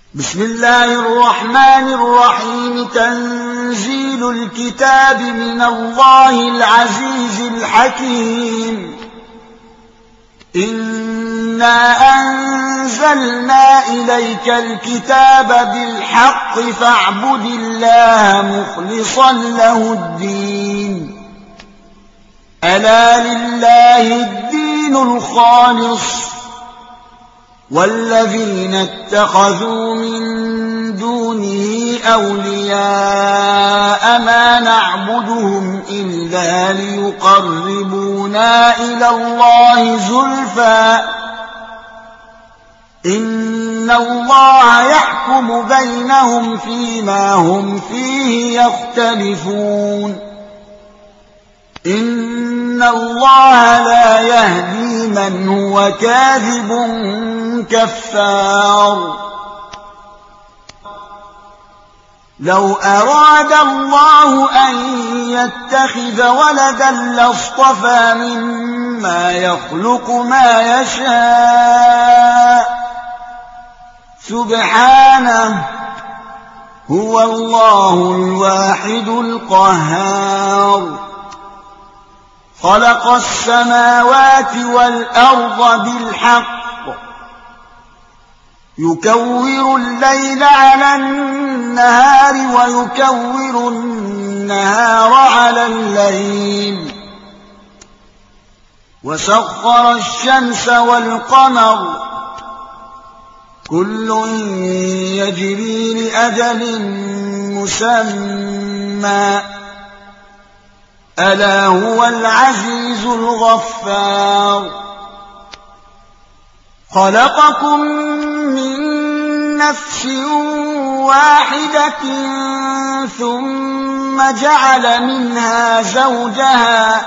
بسم الله الرحمن الرحيم. تنزيل الكتاب من الله العزيز الحكيم. إنا أنزلنا إليك الكتاب بالحق فاعبد الله مخلصا له الدين. ألا لله الدين الخالص والذين اتخذوا من دونه أولياء ما نعبدهم إلا ليقربونا إلى الله زلفى إن الله يحكم بينهم فيما هم فيه يختلفون. إن الله لا يهدي من هو كاذب كفار. لو أراد الله أن يتخذ ولدا لاصطفى مما يخلق ما يشاء سبحانه هو الله الواحد القهار. خلق السماوات والأرض بالحق يكور الليل على النهار ويكور النهار على الليل وسخر الشمس والقمر كل يجري لأجل مسمى ألا هو العزيز الغفار. خلقكم من نفس واحدة ثم جعل منها زوجها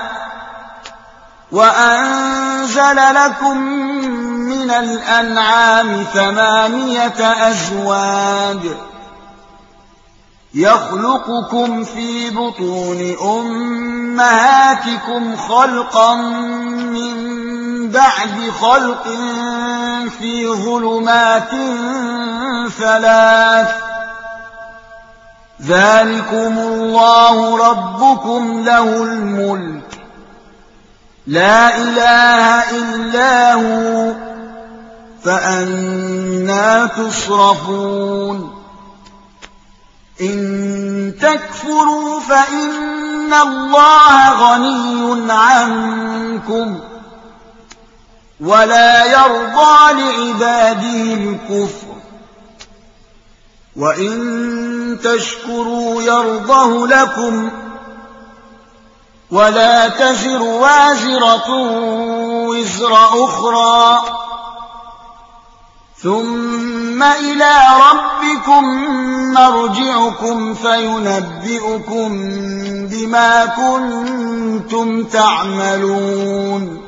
وأنزل لكم من الأنعام 8 أزواج يخلقكم في بطون أمهاتكم خلقا من بعد خلق في ظلمات 3 ذلكم الله ربكم له الملك لا إله إلا هو فأنى تصرفون. إن تكفروا فإن الله غني عنكم ولا يرضى لعباده الكفر وإن تشكروا يرضه لكم ولا تزر وازرة وزر أخرى ثم إلى ربكم مرجعكم فينبئكم بما كنتم تعملون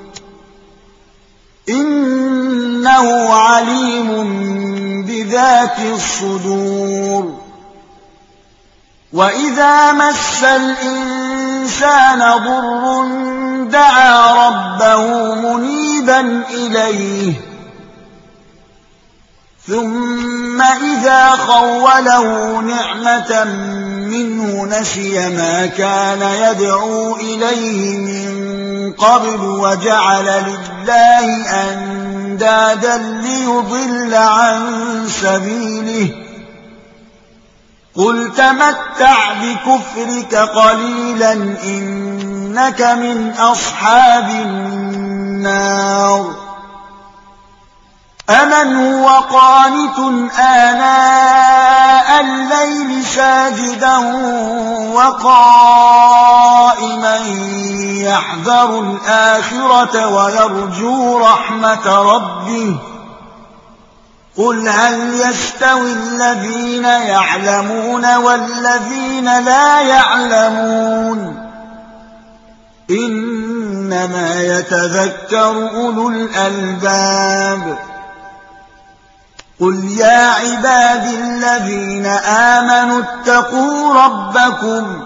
إنه عليم بذات الصدور. وإذا مس الإنسان ضر دعا ربه منيبا إليه ثم إذا خوله نعمة منه نسي ما كان يدعو إليه من قبل وجعل لله أندادا ليضل عن سبيله قل تمتع بكفرك قليلا إنك من أصحاب النار. أمن هو قانت آناء الليل ساجدا وقائما يحذر الآخرة ويرجو رحمة ربه قل هل يستوي الذين يعلمون والذين لا يعلمون إنما يتذكر أولو الألباب. قل يا عبادي الذين آمنوا اتقوا ربكم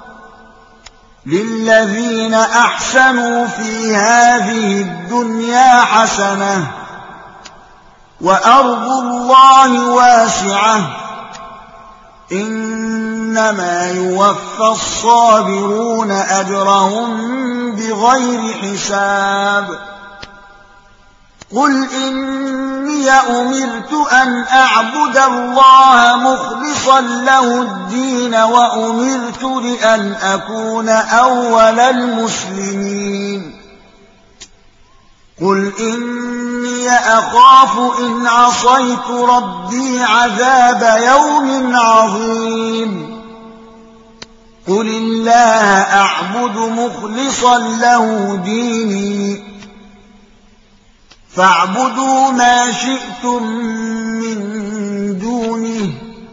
للذين أحسنوا في هذه الدنيا حسنة وأرض الله واسعة إنما يوفى الصابرون أجرهم بغير حساب قل إني أمرت أن أعبد الله مخلصا له الدين وأمرت لأن أكون أول المسلمين قل إني أخاف إن عصيت ربي عذاب يوم عظيم قل الله أعبد مخلصا له ديني فاعبدوا ما شئتم من دونه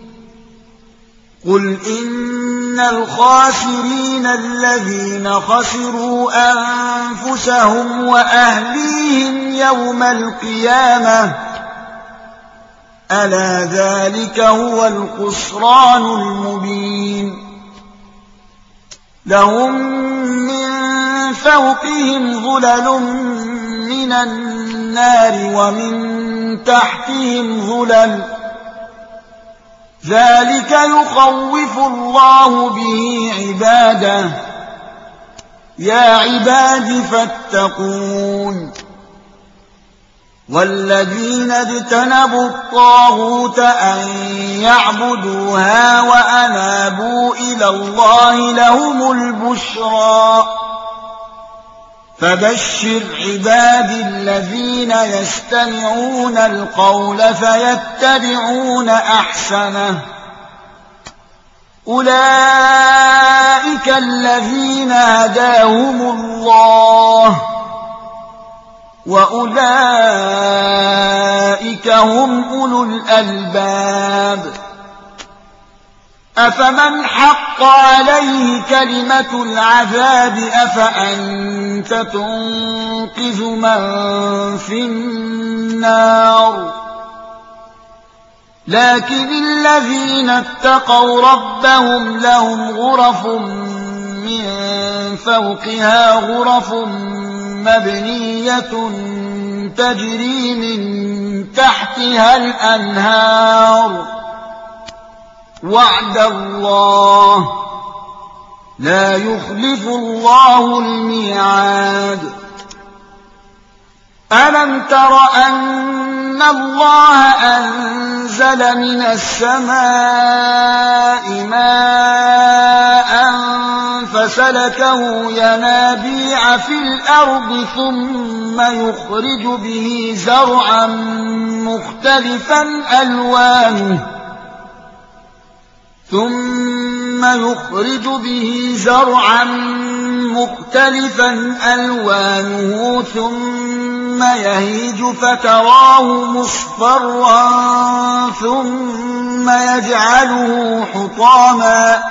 قل إن الخاسرين الذين خسروا أنفسهم وأهليهم يوم القيامة ألا ذلك هو الخسران المبين لهم من فوقهم ظلل من النار ومن تحتهم ظلل ذلك يخوف الله به عباده يا عباد فاتقون والذين اجتنبوا الطاغوت أن يعبدوها وأنابوا إلى الله لهم البشرى فبشر عبادي الذين يستمعون القول فيتبعون أحسنه أولئك الذين هداهم الله وأولئك هم أولو الألباب أفمن حق عليه كلمة العذاب أفأنت تنقذ من في النار لكن الذين اتقوا ربهم لهم غرف من فوقها غرف مبنية تجري من تحتها الأنهار وعد الله لا يخلف الله الميعاد ألم تر أن الله أنزل من السماء ماء فسلكه ينابيع في الأرض ثم يخرج به زرعا مختلفا ألوانه ثم يهيج فتراه مصفرا ثم يجعله حطاما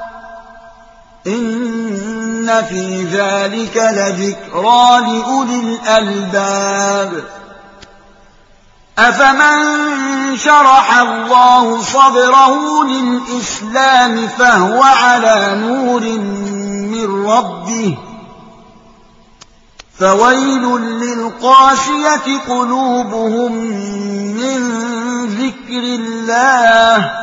إن في ذلك لذكرى لأولي الألباب أفمن شرح الله صدره للإسلام فهو على نور من ربه فويل للقاسية قلوبهم من ذكر الله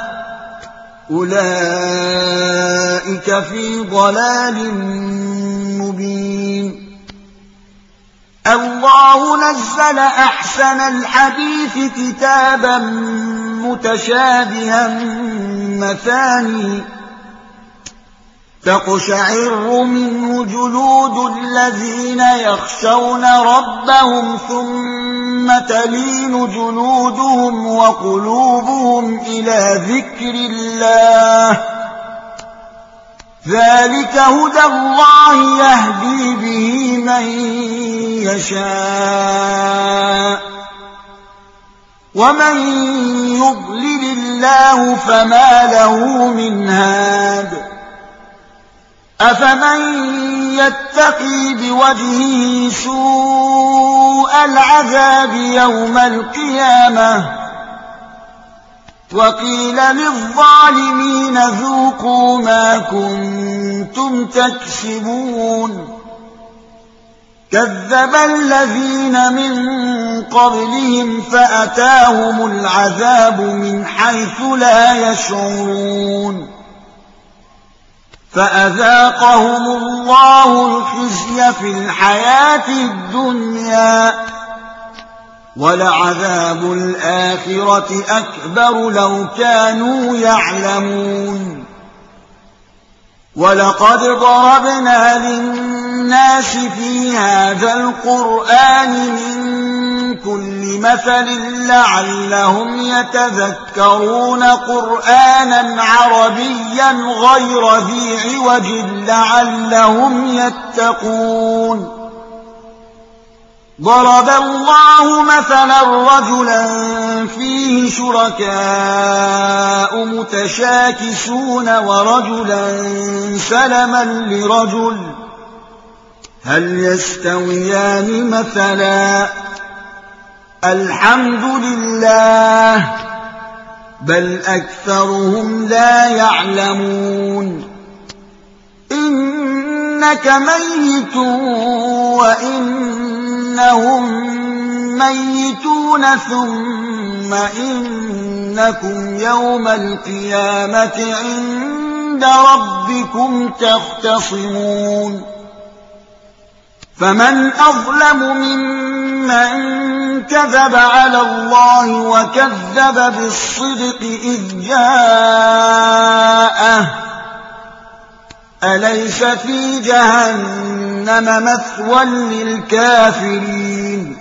أولئك في ضلال مبين الله نزل أحسن الحديث كتابا متشابها مثاني تقشعر منه جلود الذين يخشون ربهم ثم تلين جلودهم وقلوبهم إلى ذكر الله ذلك هدى الله يهدي به من يشاء ومن يضلل الله فما له من هاد أفمن يتقي بوجهه سوء العذاب يوم القيامة وقيل للظالمين ذوقوا ما كنتم تكسبون كذب الذين من قبلهم فأتاهم العذاب من حيث لا يشعرون فأذاقهم الله الخزي في الحياة الدنيا ولعذاب الآخرة أكبر لو كانوا يعلمون ولقد ضربنا للناس في هذا القرآن من كل مثل لعلهم يتذكرون قرآنا عربيا غير ذي عوج لعلهم يتقون ضرب الله مثلا رجلا فيه شركاء متشاكسون ورجلا سلما لرجل هل يستويان مثلا الحمد لله بل أكثرهم لا يعلمون إنك ميت وإنهم ميتون ثم إنكم يوم القيامة عند ربكم تختصمون فمن أظلم ممن كذب على الله وكذب بالصدق إذ جاءه أليس في جهنم مثوى للكافرين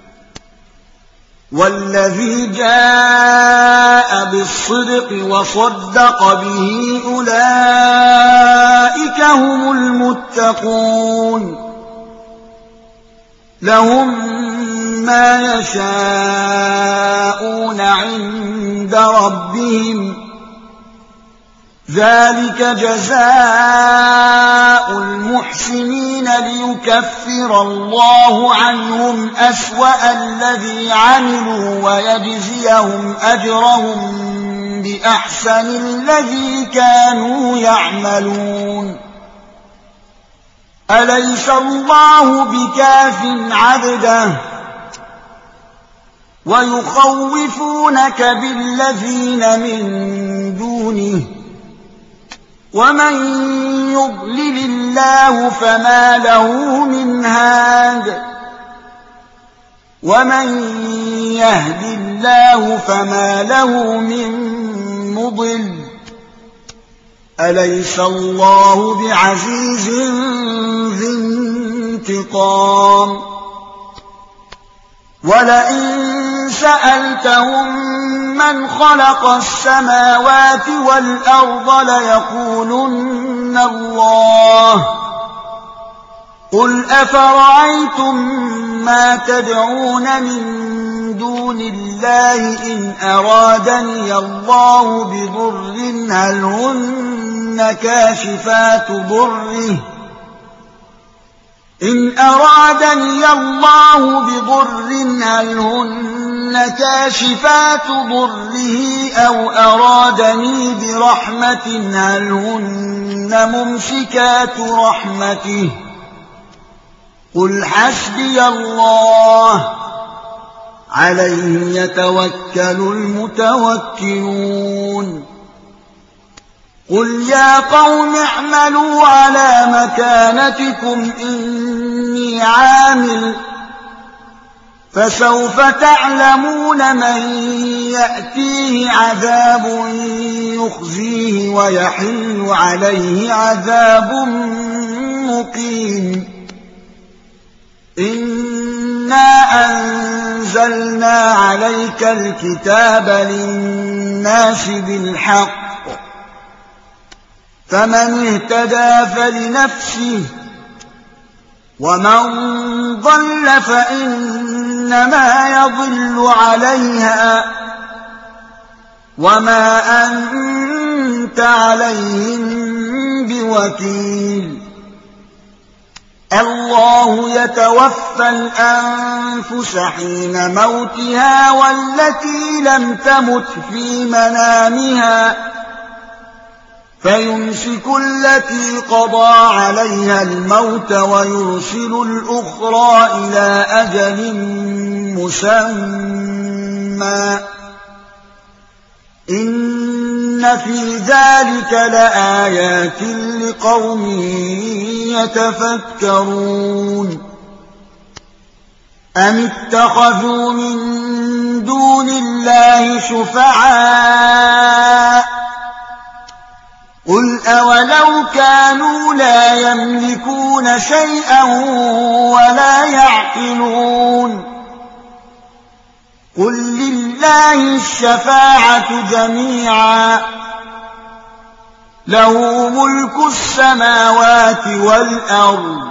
والذي جاء بالصدق وصدق به أولئك هم المتقون لهم ما يشاءون عند ربهم ذلك جزاء المحسنين ليكفر الله عنهم أسوأ الذي عملوا ويجزيهم أجرهم بأحسن الذي كانوا يعملون أليس الله بكاف عبده ويخوفونك بالذين من دونه ومن يضلل الله فما له من هاد ومن يهد الله فما له من مضل أليس الله بعزيز ذي انتقام ولئن سألتهم من خلق السماوات والأرض ليقولن الله قل أفرأيتم ما تدعون من دون الله إن أرادني الله بضر هل هن كاشفات ضره إن أرادني الله بضر هل هن كاشفات ضره أو أرادني برحمة هل هن ممسكات رحمته قل حسبي الله عليه يتوكل المتوكلون قل يا قوم اعملوا على مكانتكم إني عامل فسوف تعلمون من يأتيه عذاب يخزيه ويحل عليه عذاب مقيم إنا أنزلنا عليك الكتاب للناس بالحق فمن اهتدى فلنفسه ومن ضل فإنما يضل عليها وما أنت عليهم بوكيل الله يتوفى الأنفس حين موتها والتي لم تمت في منامها فيمسك التي قضى عليها الموت ويرسل الأخرى إلى أجل مسمى إن في ذلك لآيات لقوم يتفكرون أم اتخذوا من دون الله شفعاء قل أولو كانوا لا يملكون شيئا ولا يعقلون قل لله الشفاعة جميعا له ملك السماوات والأرض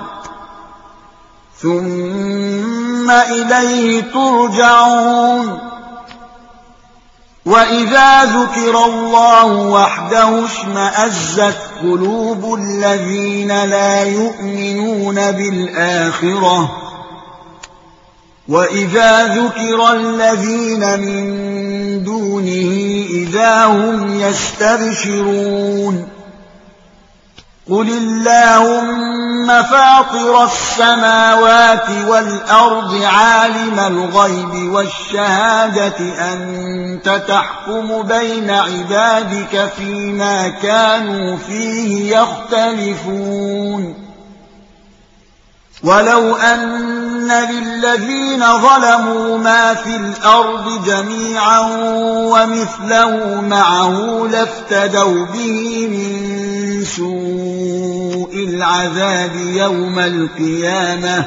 ثم إليه ترجعون وإذا ذكر الله وحده اشمأزت قلوب الذين لا يؤمنون بالآخرة وإذا ذكر الذين من دونه إذا هم يستبشرون قل اللهم فاطر السماوات والأرض عالم الغيب والشهادة أنت تحكم بين عبادك فيما كانوا فيه يختلفون ولو أن للذين ظلموا ما في الأرض جميعا ومثله معه لافتدوا به من سوء العذاب يوم القيامة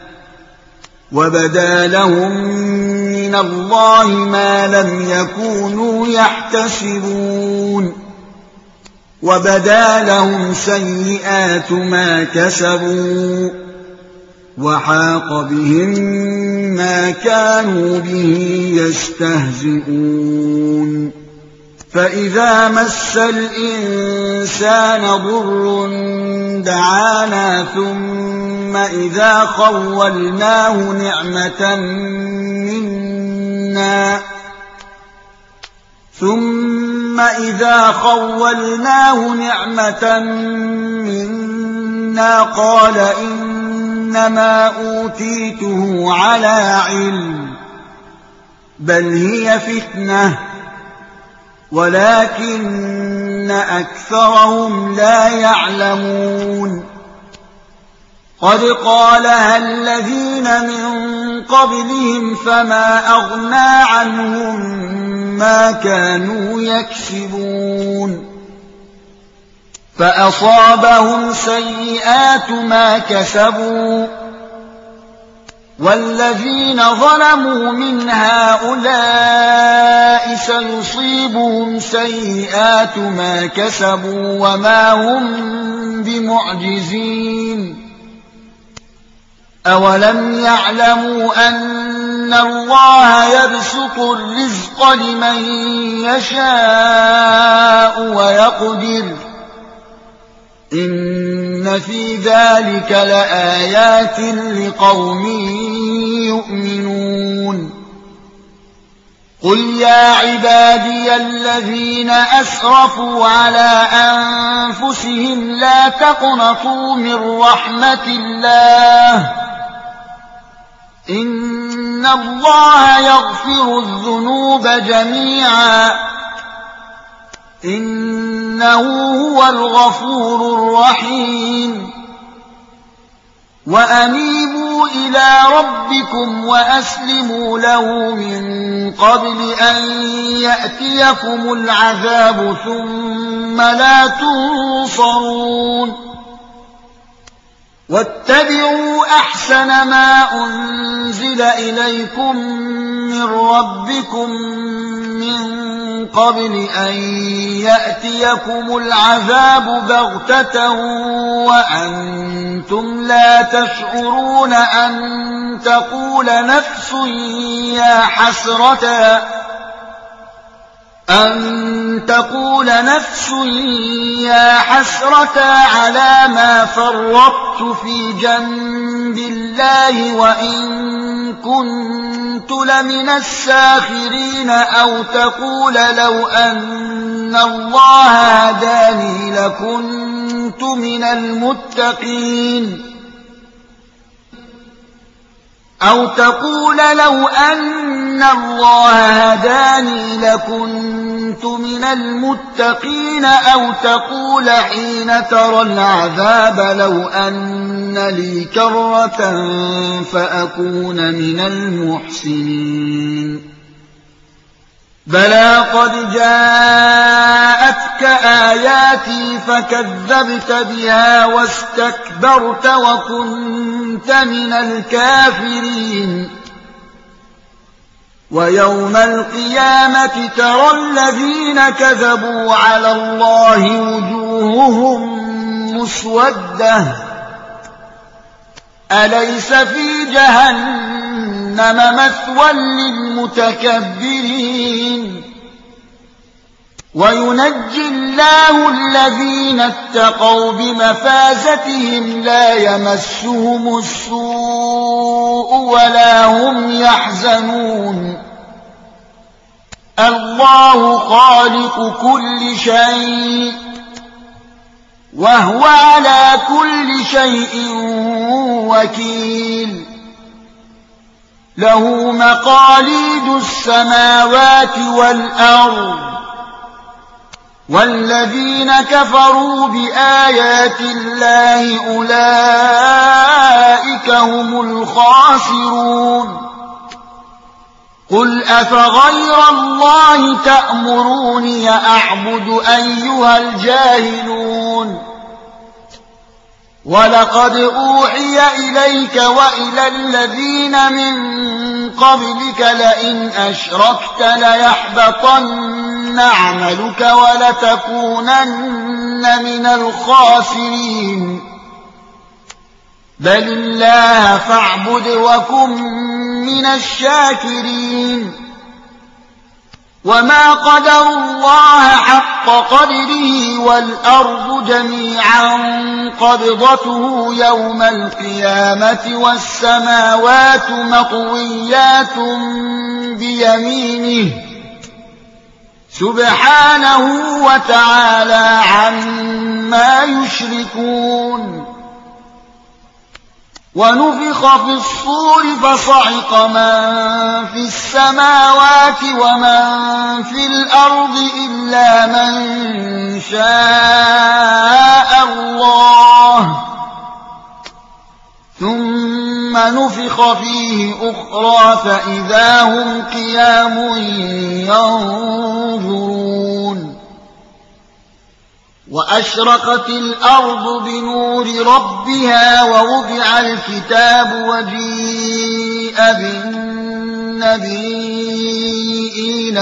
وبدا لهم من الله ما لم يكونوا يحتسبون وبدا لهم سيئات ما كسبوا وحاق بهم ما كانوا به يستهزئون فإذا مس الإنسان ضر دعانا ثم إذا خولناه نعمة منا قال إنما أوتيته على علم بل هي فتنة ولكن أكثرهم لا يعلمون قد قالها الذين من قبلهم فما أغنى عنهم ما كانوا يكسبون فأصابهم سيئات ما كسبوا والذين ظلموا من هؤلاء سيصيبهم سيئات ما كسبوا وما هم بمعجزين أولم يعلموا أن الله يبسط الرزق لمن يشاء ويقدر إن في ذلك لآيات لقوم يؤمنون قل يا عبادي الذين أسرفوا على أنفسهم لا تقنطوا من رحمة الله إن الله يغفر الذنوب جميعا إنه هو الغفور الرحيم وأنيبوا إلى ربكم وأسلموا له من قبل أن يأتيكم العذاب ثم لا تنصرون واتبعوا أحسن ما أنزل إليكم من ربكم من قبل أن يأتيكم العذاب بغتة وأنتم لا تشعرون أن تقول نفس يا حسرة على ما فرطت في جنب الله وإن كنت لمن الساخرين أو تقول لو أن أن الله هداني لكنت من المتقين أو تقول لو أن الله هداني لكنت من المتقين أو تقول حين ترى العذاب لو أن لي كرة فأكون من المحسنين بلى قد جاءتك آياتي فكذبت بها واستكبرت وكنت من الكافرين ويوم القيامة ترى الذين كذبوا على الله وجوههم مسودة أليس في جهنم مثوى للمتكبرين وينجي الله الذين اتقوا بمفازتهم لا يمسهم السوء ولا هم يحزنون الله خالق كل شيء وهو على كل شيء وكيل له مقاليد السماوات والأرض والذين كفروا بآيات الله أولئك هم الخاسرون قل أفغير الله تأمروني أعبد أيها الجاهلون ولقد أوحي إليك وإلى الذين من قبلك لئن أشركت ليحبطن عملك ولتكونن من الخاسرين بل الله فاعبد وكن من الشاكرين وما قدروا الله حق قدره والأرض جميعا قبضته يوم القيامة والسماوات مطويات بيمينه سبحانه وتعالى عما يشركون ونفخ في الصور فصعق من في السماوات ومن في الأرض إلا من شاء الله ثم نفخ فيه أخرى فإذا هم قيام ينظرون وأشرقت الأرض بنور ربها ووضع الكتاب وجيء بالنبيين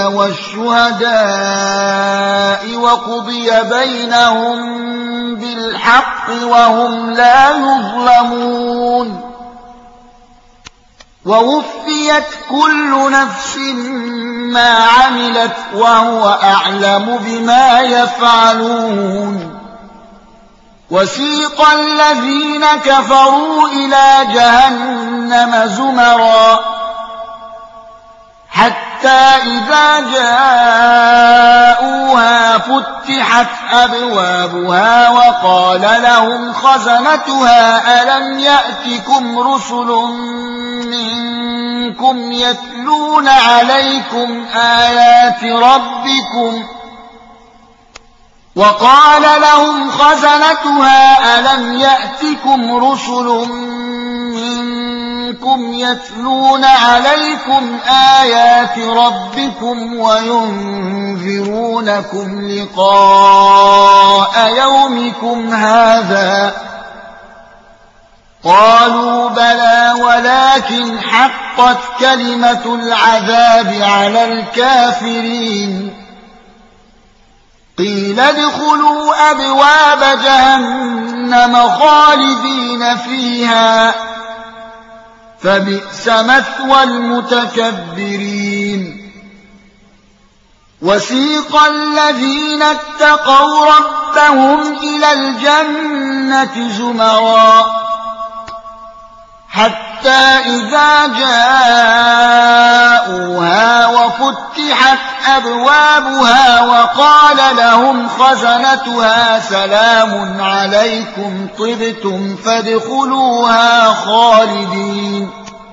والشهداء وقضي بينهم بالحق وهم لا يظلمون ووفيت كل نفس ما عملت وهو أعلم بما يفعلون وسيق الذين كفروا إلى جهنم زمرا حتى إذا جاءوها فتحت أبوابها وقال لهم خزنتها ألم يأتكم رسل منكم يتلون عليكم آيات ربكم وقال لهم خزنتها ألم يأتكم رسل منكم يتلون عليكم آيات ربكم وينذرونكم لقاء يومكم هذا قالوا بلى ولكن حقت كلمة العذاب على الكافرين قيل ادخلوا أبواب جهنم خالدين فيها فبئس مثوى المتكبرين وسيق الذين اتقوا ربهم إلى الجنة زمرا حتى إذا جاءوها وفتحت أبوابها وقال لهم خزنتها سلام عليكم طبتم فادخلوها خالدين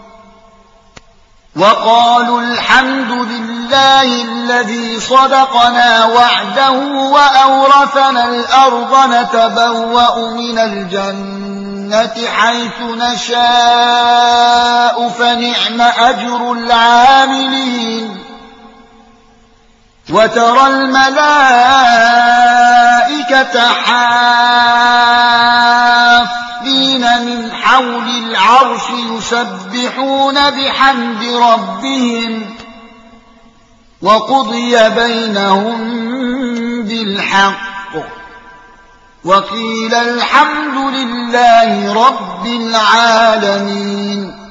وقالوا الحمد لله الذي صدقنا وعده وأورثنا الأرض نتبوأ من الجنة حيث نشاء فنعم أجر العاملين وترى الملائكة حافين من حول العرش يسبحون بحمد ربهم وقضي بينهم بالحق وقيل الحمد لله رب العالمين